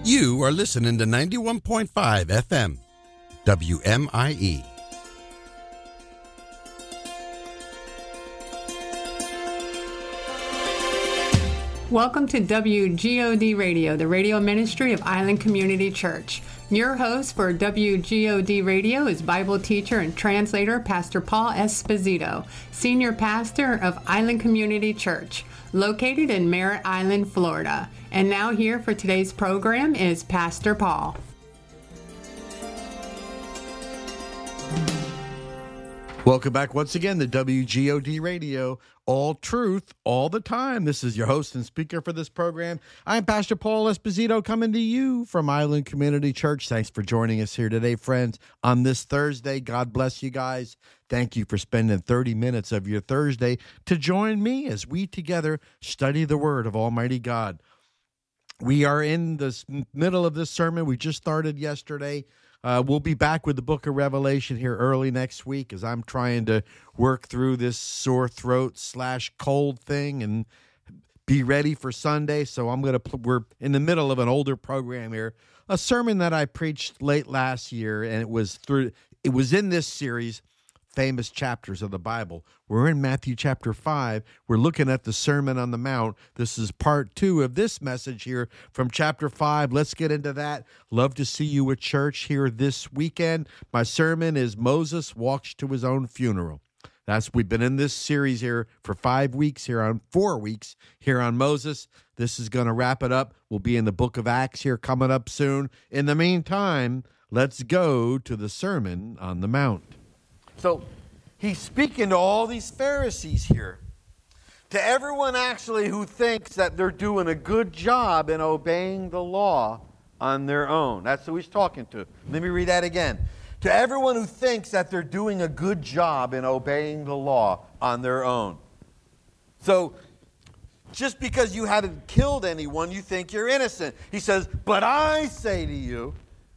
You are listening to 91.5 FM, WMIE. Welcome to WGOD Radio, the radio ministry of Island Community Church. Your host for WGOD Radio is Bible teacher and translator Pastor Paul Esposito, senior pastor of Island Community Church, located in Merritt Island, Florida. And now here for today's program is Pastor Paul. Welcome back once again to WGOD Radio, all truth, all the time. This is your host and speaker for this program. I'm Pastor Paul Esposito coming to you from Island Community Church. Thanks for joining us here today, friends, on this Thursday. God bless you guys. Thank you for spending 30 minutes of your Thursday to join me as we together study the Word of Almighty God. We are in the middle of this sermon. We just started yesterday. We'll be back with the book of Revelation here early next week as I'm trying to work through this sore throat / cold thing and be ready for Sunday. So we're in the middle of an older program here, a sermon that I preached late last year, and it was in this series, Famous Chapters of the Bible. We're in Matthew chapter 5. We're looking at the Sermon on the Mount. This is part 2 of this message here from chapter 5. Let's get into that. Love to see you at church here this weekend. My sermon is Moses Walks to His Own Funeral. We've been in this series here for 4 weeks here on Moses. This is going to wrap it up. We'll be in the book of Acts here coming up soon. In the meantime, let's go to the Sermon on the Mount. So he's speaking to all these Pharisees here, to everyone actually who thinks that they're doing a good job in obeying the law on their own. That's who he's talking to. Let me read that again. To everyone who thinks that they're doing a good job in obeying the law on their own. So just because you haven't killed anyone, you think you're innocent. He says, but I say to you,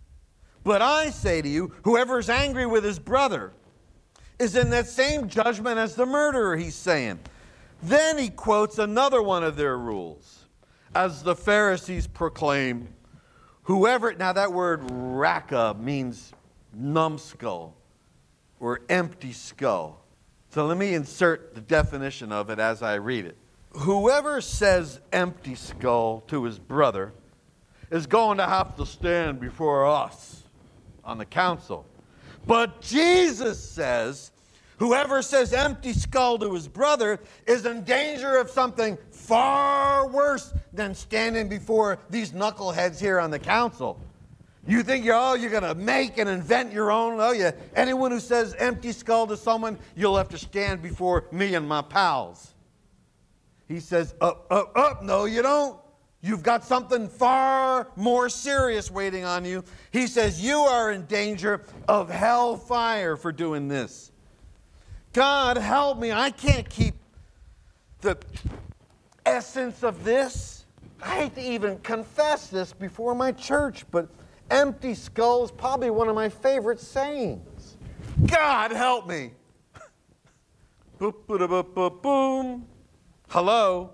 whoever is angry with his brother is in that same judgment as the murderer, he's saying. Then he quotes another one of their rules. As the Pharisees proclaim, now that word raka means numbskull or empty skull. So let me insert the definition of it as I read it. Whoever says empty skull to his brother is going to have to stand before us on the council. But Jesus says, whoever says empty skull to his brother is in danger of something far worse than standing before these knuckleheads here on the council. You think you're going to make and invent your own? Oh, yeah. Anyone who says empty skull to someone, you'll have to stand before me and my pals. He says, no, you don't. You've got something far more serious waiting on you. He says, you are in danger of hellfire for doing this. God, help me. I can't keep the essence of this. I hate to even confess this before my church, but empty skull is probably one of my favorite sayings. God, help me. Boop, boop, boop, boop, boom. Hello?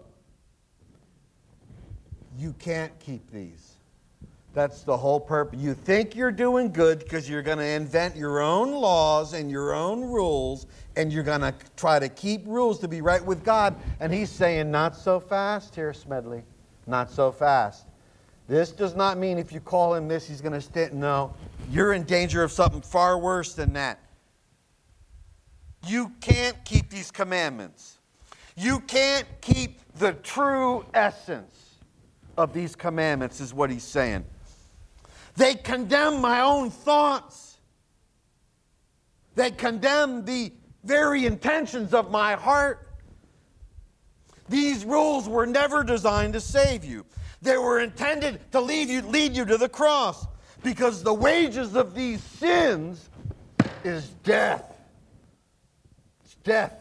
You can't keep these. That's the whole purpose. You think you're doing good because you're going to invent your own laws and your own rules, and you're going to try to keep rules to be right with God. And he's saying, not so fast here, Smedley. Not so fast. This does not mean if you call him this, he's going to stand. No, you're in danger of something far worse than that. You can't keep these commandments. You can't keep the true essence of these commandments, is what he's saying. They condemn my own thoughts. They condemn the very intentions of my heart. These rules were never designed to save you. They were intended to lead you to the cross, because the wages of these sins is death. It's death.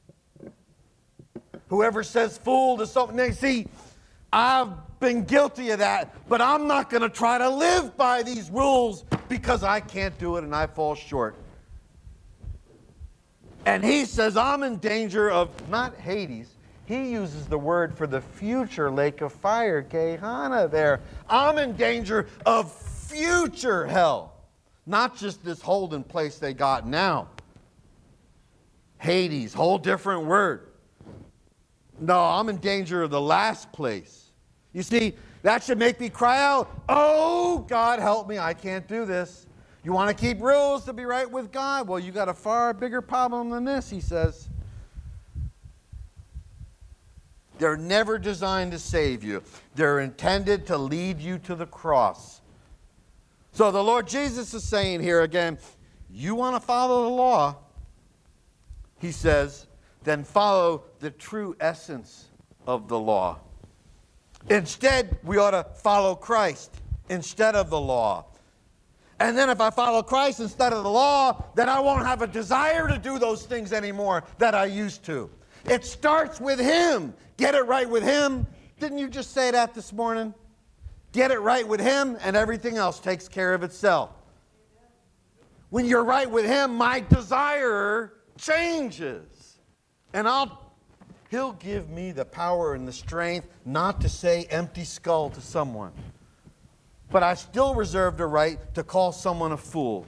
Whoever says fool to something, see, I've been guilty of that, but I'm not going to try to live by these rules because I can't do it and I fall short. And he says I'm in danger of not Hades. he uses the word for the future lake of fire, Gehenna there. I'm in danger of future hell. Not just this holding place they got now. Hades, whole different word. No, I'm in danger of the last place. You see, that should make me cry out, oh, God, help me, I can't do this. You want to keep rules to be right with God? Well, you got a far bigger problem than this, he says. They're never designed to save you. They're intended to lead you to the cross. So the Lord Jesus is saying here again, you want to follow the law, he says, then follow the true essence of the law. Instead, we ought to follow Christ instead of the law. And then if I follow Christ instead of the law, then I won't have a desire to do those things anymore that I used to. It starts with Him. Get it right with Him. Didn't you just say that this morning? Get it right with Him, and everything else takes care of itself. When you're right with Him, my desire changes. And He'll give me the power and the strength not to say empty skull to someone. But I still reserve the right to call someone a fool.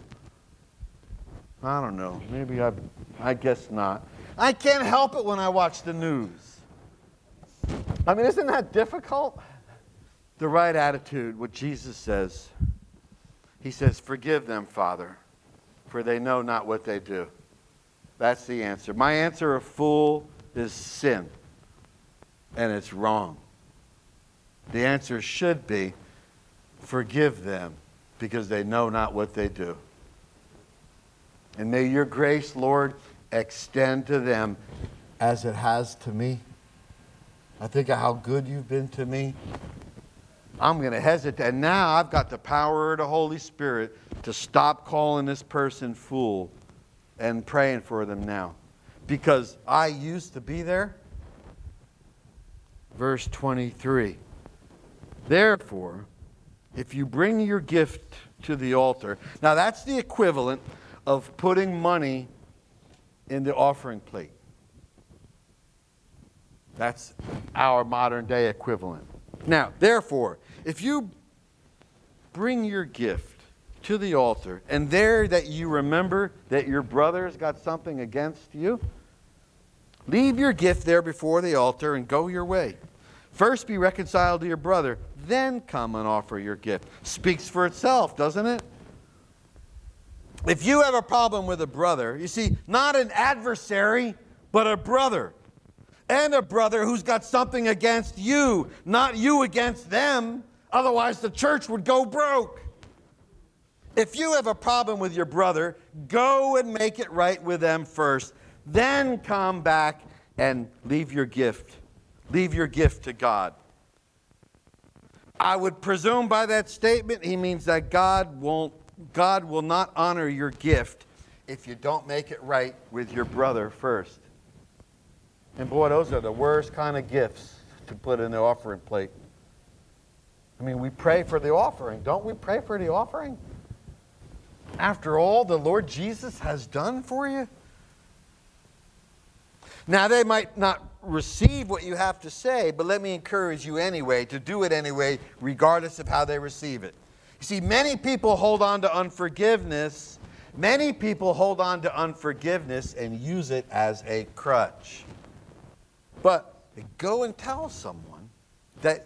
I don't know. Maybe I guess not. I can't help it when I watch the news. I mean, isn't that difficult? The right attitude, what Jesus says. He says, forgive them, Father, for they know not what they do. That's the answer. My answer of fool is sin, and it's wrong. The answer should be, forgive them, because they know not what they do. And may your grace, Lord, extend to them as it has to me. I think of how good you've been to me. I'm going to hesitate. And now I've got the power of the Holy Spirit to stop calling this person fool and praying for them now. Because I used to be there. Verse 23. Therefore, if you bring your gift to the altar. Now that's the equivalent of putting money in the offering plate. That's our modern day equivalent. Now, therefore, if you bring your gift to the altar, and there that you remember that your brother's got something against you, leave your gift there before the altar and go your way. First be reconciled to your brother, then come and offer your gift. Speaks for itself, doesn't it? If you have a problem with a brother, you see, not an adversary, but a brother. And a brother who's got something against you, not you against them. Otherwise, the church would go broke. If you have a problem with your brother, go and make it right with them first. Then come back and leave your gift. Leave your gift to God. I would presume by that statement, he means that God will not honor your gift if you don't make it right with your brother first. And boy, those are the worst kind of gifts to put in the offering plate. I mean, we pray for the offering. Don't we pray for the offering? After all the Lord Jesus has done for you? Now, they might not receive what you have to say, but let me encourage you anyway to do it anyway, regardless of how they receive it. You see, many people hold on to unforgiveness. Many people hold on to unforgiveness and use it as a crutch. But go and tell someone that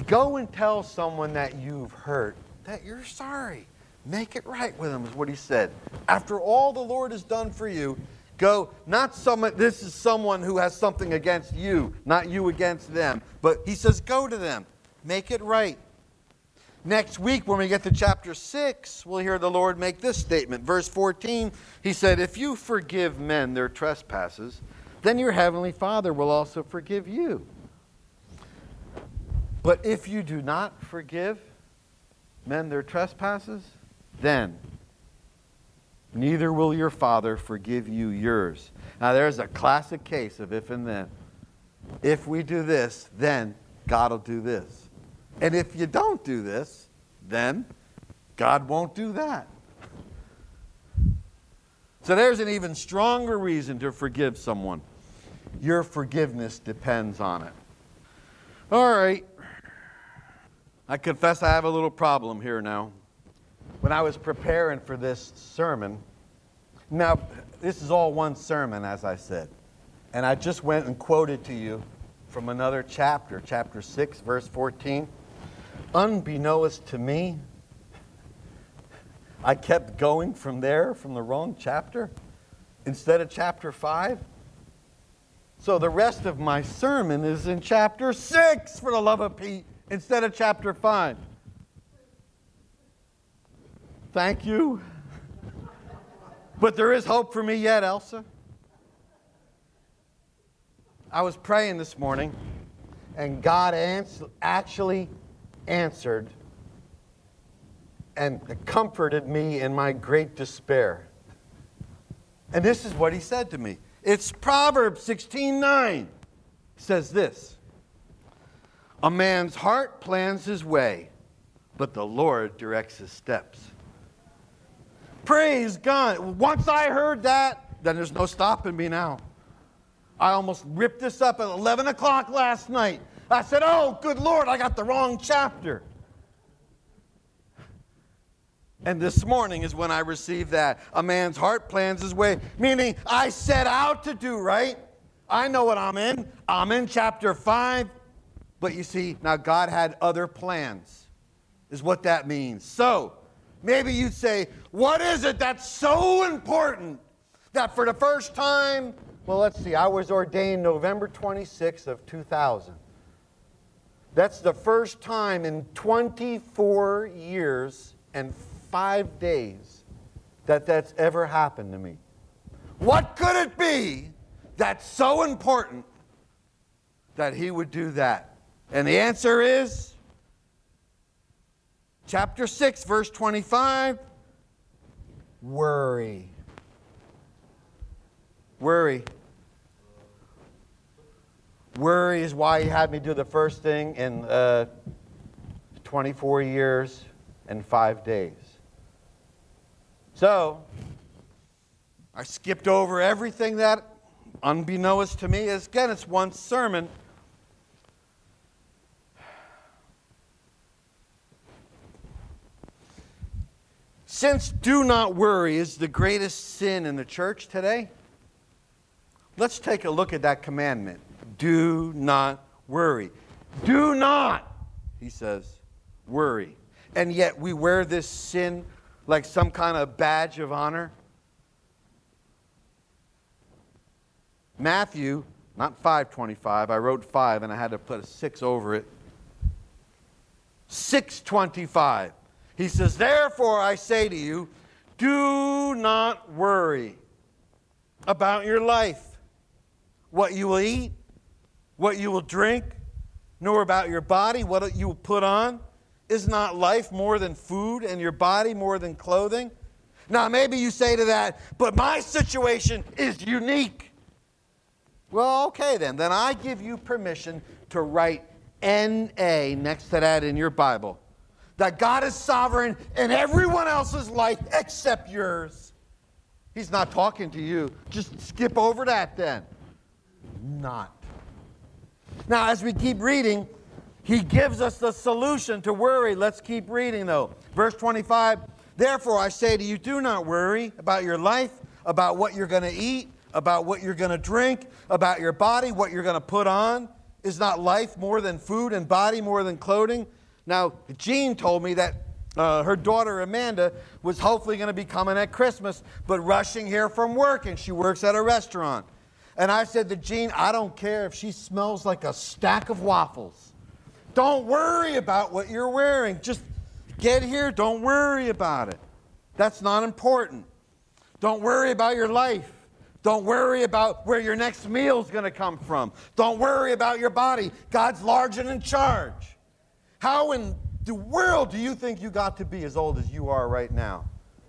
you've hurt, that you're sorry. Make it right with them, is what he said. After all the Lord has done for you, go, this is someone who has something against you, not you against them. But he says, go to them. Make it right. Next week, when we get to chapter 6, we'll hear the Lord make this statement. Verse 14, he said, if you forgive men their trespasses, then your heavenly Father will also forgive you. But if you do not forgive men their trespasses, then neither will your Father forgive you yours. Now there's a classic case of if and then. If we do this, then God will do this. And if you don't do this, then God won't do that. So there's an even stronger reason to forgive someone. your forgiveness depends on it. All right. I confess I have a little problem here now. When I was preparing for this sermon, now this is all one sermon, as I said, and I just went and quoted to you from another chapter, chapter 6, verse 14. Unbeknownst to me, I kept going from there, from the wrong chapter, instead of chapter 5. So the rest of my sermon is in chapter 6, for the love of Pete, instead of chapter 5. Thank you. But there is hope for me yet, Elsa. I was praying this morning, and God actually answered and comforted me in my great despair. And this is what he said to me. It's Proverbs 16:9. It says this: a man's heart plans his way, but the Lord directs his steps. Praise God. Once I heard that, then there's no stopping me now. I almost ripped this up at 11 o'clock last night. I said, oh, good Lord, I got the wrong chapter. And this morning is when I received that. A man's heart plans his way, meaning I set out to do right. I know what I'm in. I'm in chapter 5. But you see, now God had other plans, is what that means. So, maybe you'd say, what is it that's so important that for the first time, well, let's see, I was ordained November 26th of 2000. That's the first time in 24 years and 5 days that's ever happened to me. What could it be that's so important that he would do that? And the answer is chapter 6, verse 25, worry. Worry. Worry is why he had me do the first thing in 24 years and 5 days. So, I skipped over everything that, unbeknownst to me, is, again, it's one sermon. Since do not worry is the greatest sin in the church today, let's take a look at that commandment. Do not worry. Do not, he says, worry. And yet we wear this sin like some kind of badge of honor. Matthew, not 5:25, I wrote 5 and I had to put a 6 over it. 6:25. He says, therefore I say to you, do not worry about your life, what you will eat, what you will drink, nor about your body, what you will put on. Is not life more than food and your body more than clothing? Now, maybe you say to that, but my situation is unique. Well, okay then. Then I give you permission to write N-A next to that in your Bible. That God is sovereign in everyone else's life except yours. He's not talking to you. Just skip over that then. Not. Now, as we keep reading, he gives us the solution to worry. Let's keep reading, though. Verse 25, therefore I say to you, do not worry about your life, about what you're going to eat, about what you're going to drink, about your body, what you're going to put on. Is not life more than food and body more than clothing? Now, Jean told me that her daughter Amanda was hopefully going to be coming at Christmas, but rushing here from work, and she works at a restaurant. And I said to Jean, I don't care if she smells like a stack of waffles. Don't worry about what you're wearing. Just get here. Don't worry about it. That's not important. Don't worry about your life. Don't worry about where your next meal is going to come from. Don't worry about your body. God's large and in charge. How in the world do you think you got to be as old as you are right now?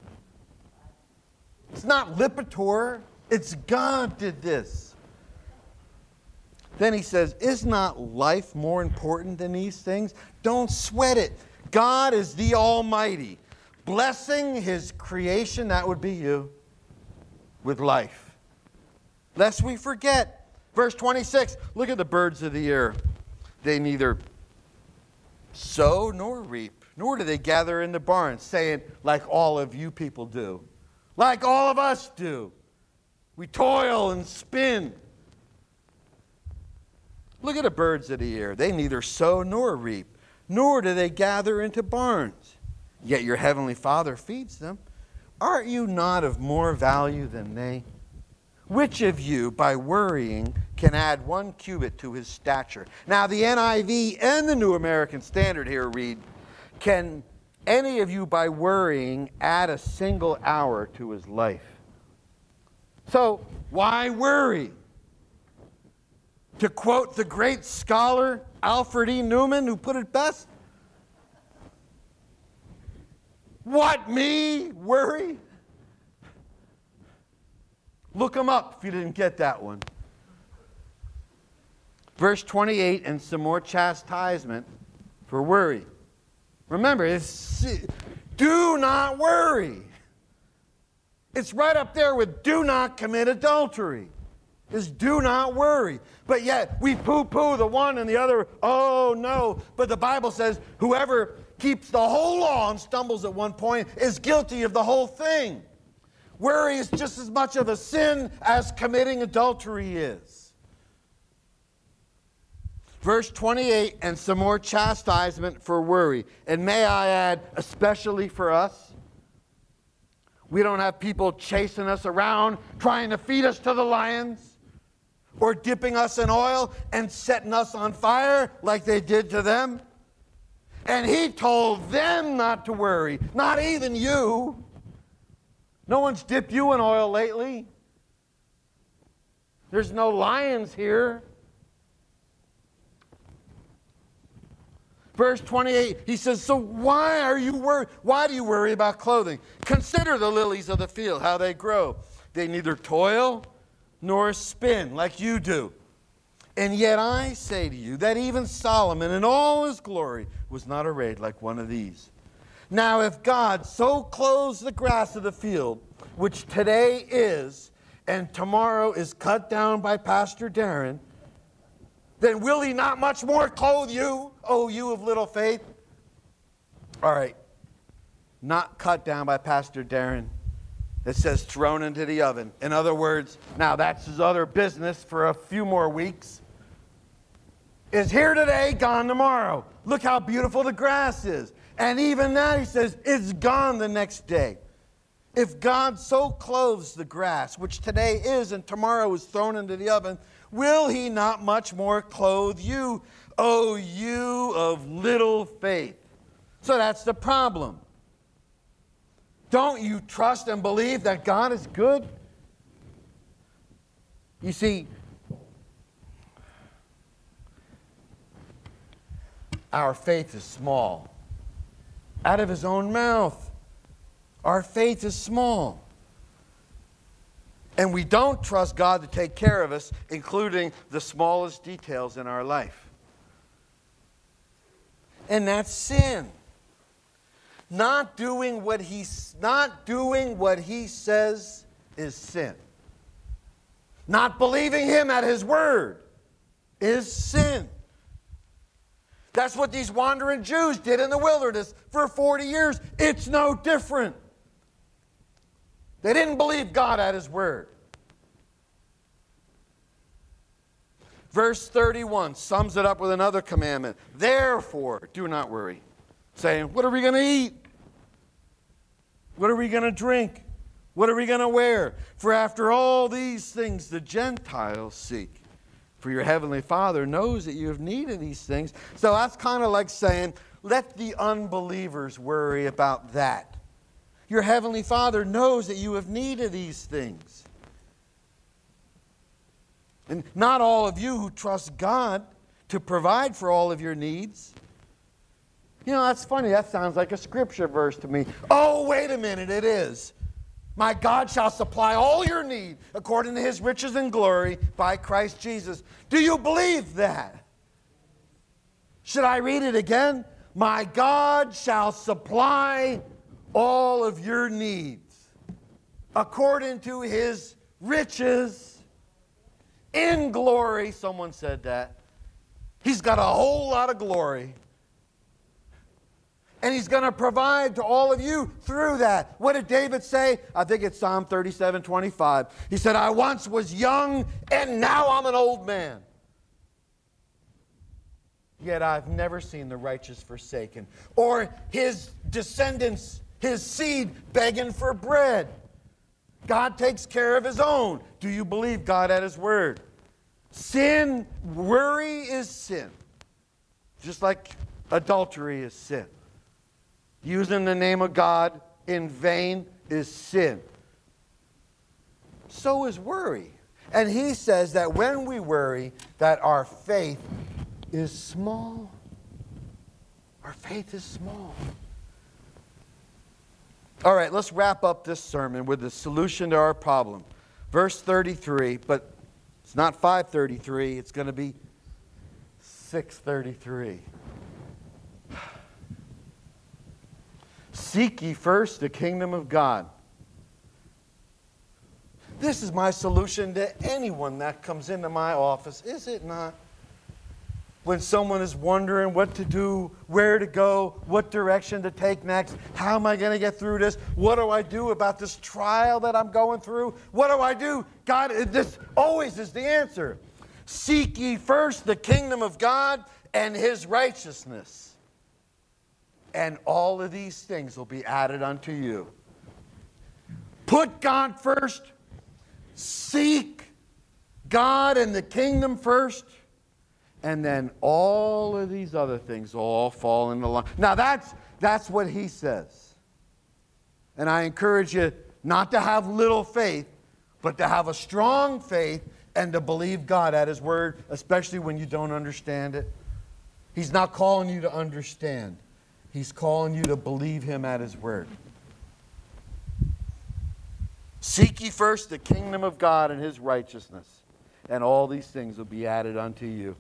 It's not Lipitor. It's God did this. Then he says, is not life more important than these things? Don't sweat it. God is the Almighty, blessing his creation, that would be you, with life. Lest we forget, Verse 26, look at the birds of the air. They neither sow nor reap, nor do they gather in the barns, saying, like all of you people do, like all of us do. We toil and spin. Look at the birds of the air. They neither sow nor reap, nor do they gather into barns. Yet your heavenly Father feeds them. Aren't you not of more value than they? Which of you, by worrying, can add 1 cubit to his stature? Now, the NIV and the New American Standard here read, can any of you, by worrying, add a single hour to his life? So, why worry? To quote the great scholar Alfred E. Newman, who put it best, what, me? Worry? Look them up if you didn't get that one. Verse 28, and some more chastisement for worry. Remember, do not worry. It's right up there with do not commit adultery. Is do not worry. But yet we poo-poo the one and the other. Oh, no. But the Bible says whoever keeps the whole law and stumbles at one point is guilty of the whole thing. Worry is just as much of a sin as committing adultery is. Verse 28, and some more chastisement for worry. And may I add, especially for us, we don't have people chasing us around, trying to feed us to the lions, or dipping us in oil and setting us on fire like they did to them. And he told them not to worry, not even you. No one's dipped you in oil lately. There's no lions here. Verse 28, he says, so why are you worried? Why do you worry about clothing? Consider the lilies of the field, how they grow. They neither toil nor spin like you do. And yet I say to you that even Solomon in all his glory was not arrayed like one of these. Now if God so clothes the grass of the field, which today is and tomorrow is cut down by Pastor Darren, then will he not much more clothe you, O you of little faith? All right, not cut down by Pastor Darren. It says thrown into the oven. In other words, now that's his other business for a few more weeks. Is here today, gone tomorrow. Look how beautiful the grass is. And even that, he says, it's gone the next day. If God so clothes the grass, which today is and tomorrow is thrown into the oven, will he not much more clothe you, O you of little faith? So that's the problem. Don't you trust and believe that God is good? You see, our faith is small. Out of his own mouth, our faith is small. And we don't trust God to take care of us, including the smallest details in our life. And that's sin. Not doing what he says is sin. Not believing him at his word is sin. That's what these wandering Jews did in the wilderness for 40 years. It's no different. They didn't believe God at his word. Verse 31 sums it up with another commandment. Therefore, do not worry, saying, what are we going to eat? What are we going to drink? What are we going to wear? For after all these things the Gentiles seek. For your heavenly Father knows that you have need of these things. So that's kind of like saying, let the unbelievers worry about that. Your heavenly Father knows that you have need of these things. And not all of you who trust God to provide for all of your needs. You know, that's funny. That sounds like a scripture verse to me. Oh, wait a minute, it is. My God shall supply all your need according to his riches and glory by Christ Jesus. Do you believe that? Should I read it again? My God shall supply all of your needs according to his riches in glory. Someone said that. He's got a whole lot of glory. And he's going to provide to all of you through that. What did David say? I think it's Psalm 37:25. He said, I once was young, and now I'm an old man. Yet I've never seen the righteous forsaken, or his descendants, his seed, begging for bread. God takes care of his own. Do you believe God at his word? Sin, worry is sin. Just like adultery is sin. Using the name of God in vain is sin. So is worry. And he says that when we worry, that our faith is small. Our faith is small. All right, let's wrap up this sermon with the solution to our problem. Verse 33, but it's not 5:33, it's going to be 6:33. Seek ye first the kingdom of God. This is my solution to anyone that comes into my office, is it not? When someone is wondering what to do, where to go, what direction to take next, how am I going to get through this? What do I do about this trial that I'm going through? What do I do? God, this always is the answer. Seek ye first the kingdom of God and his righteousness, and all of these things will be added unto you. Put God first. Seek God and the kingdom first. And then all of these other things all fall into line. Now that's what he says. And I encourage you not to have little faith, but to have a strong faith and to believe God at his word, especially when you don't understand it. He's not calling you to understand. He's calling you to believe him at his word. Seek ye first the kingdom of God and his righteousness, and all these things will be added unto you.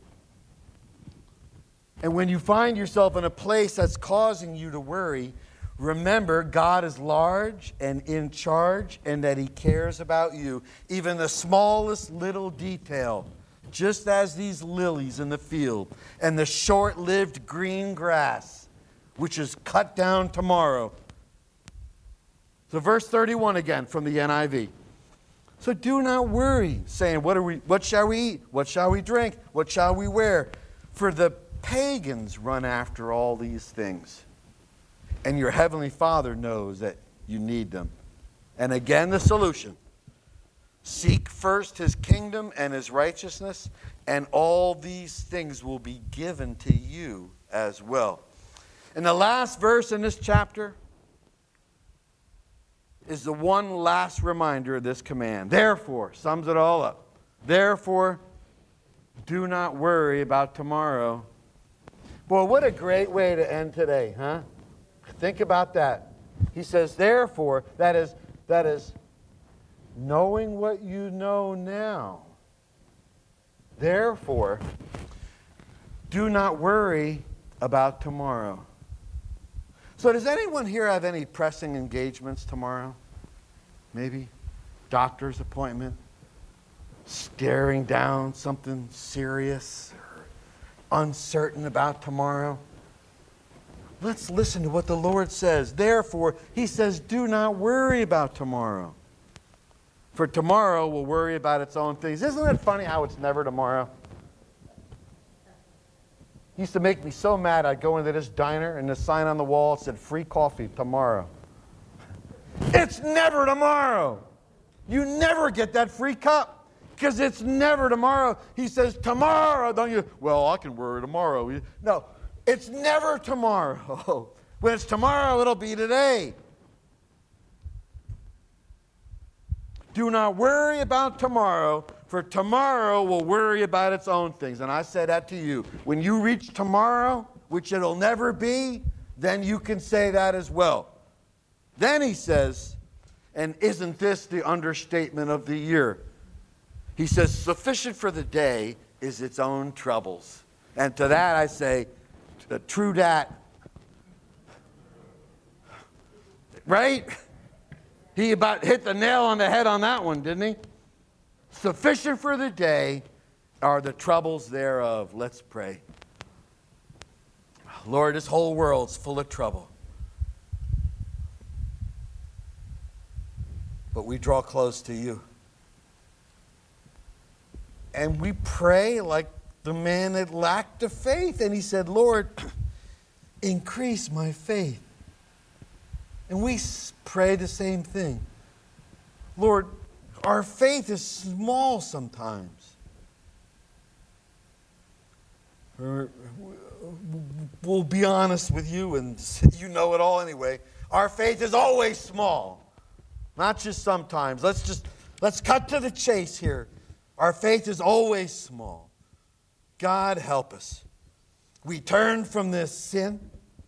And when you find yourself in a place that's causing you to worry, remember God is large and in charge, and that he cares about you. Even the smallest little detail, just as these lilies in the field and the short-lived green grass, which is cut down tomorrow. So verse 31 again from the NIV. So do not worry, saying, what shall we eat? What shall we drink? What shall we wear? For the pagans run after all these things, and your heavenly Father knows that you need them. And again, the solution. Seek first his kingdom and his righteousness, and all these things will be given to you as well. And the last verse in this chapter is the one last reminder of this command. Therefore, sums it all up. Therefore, do not worry about tomorrow. Boy, what a great way to end today, huh? Think about that. He says, therefore, that is knowing what you know now. Therefore, do not worry about tomorrow. So does anyone here have any pressing engagements tomorrow? Maybe doctor's appointment, staring down something serious, or uncertain about tomorrow? Let's listen to what the Lord says. Therefore, he says, do not worry about tomorrow. For tomorrow will worry about its own things. Isn't it funny how it's never tomorrow? It used to make me so mad. I'd go into this diner and the sign on the wall said, free coffee tomorrow. It's never tomorrow. You never get that free cup because it's never tomorrow. He says, tomorrow, don't you? Well, I can worry tomorrow. No, it's never tomorrow. When it's tomorrow, it'll be today. Do not worry about tomorrow, for tomorrow will worry about its own things. And I say that to you. When you reach tomorrow, which it'll never be, then you can say that as well. Then he says, and isn't this the understatement of the year? He says, sufficient for the day is its own troubles. And to that I say, true that. Right? He about hit the nail on the head on that one, didn't he? Sufficient for the day are the troubles thereof. Let's pray. Lord, this whole world's full of trouble. But we draw close to you. And we pray like the man that lacked the faith. And he said, Lord, increase my faith. And we pray the same thing. Lord, our faith is small sometimes. We'll be honest with you, and you know it all anyway. Our faith is always small. Not just sometimes. Let's cut to the chase here. Our faith is always small. God help us. We turn from this sin.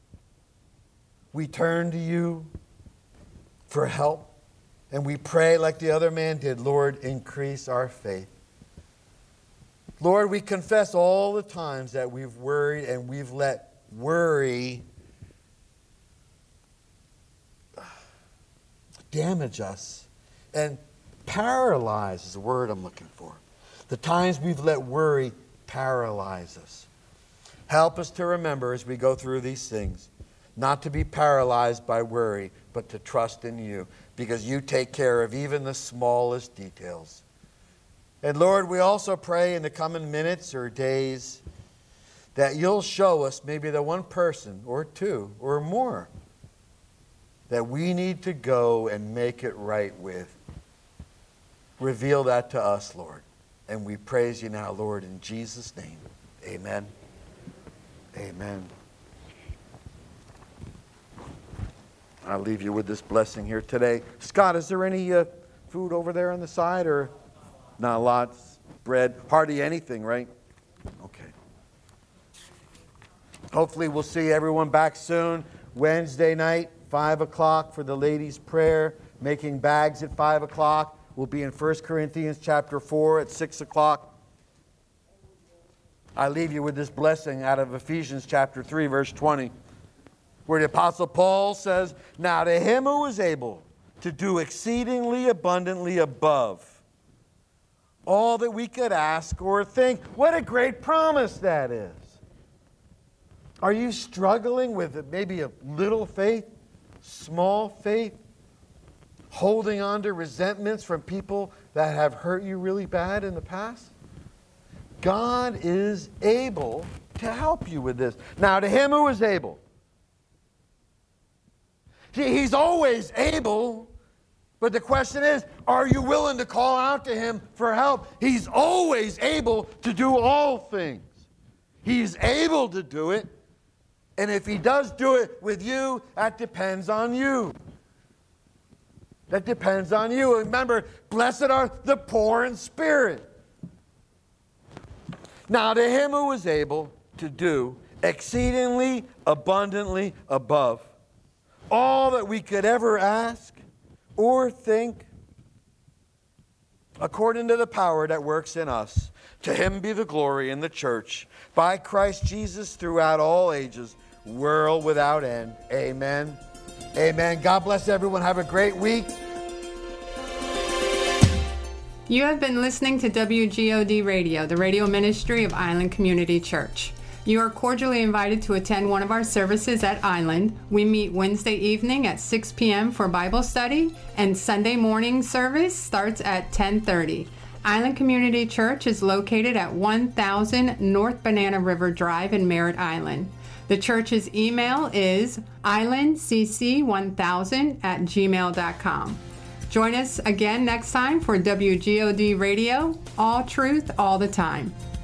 We turn to you for help. And we pray like the other man did, Lord, increase our faith. Lord, we confess all the times that we've worried and we've let worry damage us and paralyze is the word I'm looking for. The times we've let worry paralyze us. Help us to remember as we go through these things, not to be paralyzed by worry, but to trust in you, because you take care of even the smallest details. And Lord, we also pray in the coming minutes or days that you'll show us maybe the one person or two or more that we need to go and make it right with. Reveal that to us, Lord. And we praise you now, Lord, in Jesus' name. Amen. Amen. I'll leave you with this blessing here today. Scott, is there any food over there on the side? Or not lots? Bread? Hardly anything, right? Okay. Hopefully we'll see everyone back soon. Wednesday night, 5 o'clock for the ladies' prayer. Making bags at 5 o'clock. We'll be in 1 Corinthians chapter 4 at 6 o'clock. I leave you with this blessing out of Ephesians chapter 3, verse 20, where the Apostle Paul says, now to him who is able to do exceedingly abundantly above all that we could ask or think. What a great promise that is. Are you struggling with maybe a little faith, small faith? Holding on to resentments from people that have hurt you really bad in the past? God is able to help you with this. Now, to him who is able. See, he's always able, but the question is, are you willing to call out to him for help? He's always able to do all things. He's able to do it, and if he does do it with you, that depends on you. That depends on you. Remember, blessed are the poor in spirit. Now to him who is able to do exceedingly abundantly above all that we could ever ask or think, according to the power that works in us, to him be the glory in the church by Christ Jesus throughout all ages, world without end. Amen. Amen. God bless everyone. Have a great week. You have been listening to WGOD Radio, the radio ministry of Island Community Church. You are cordially invited to attend one of our services at Island. We meet Wednesday evening at 6 p.m. for Bible study, and Sunday morning service starts at 10:30. Island Community Church is located at 1000 North Banana River Drive in Merritt Island. The church's email is islandcc1000@gmail.com. Join us again next time for WGOD Radio, all truth, all the time.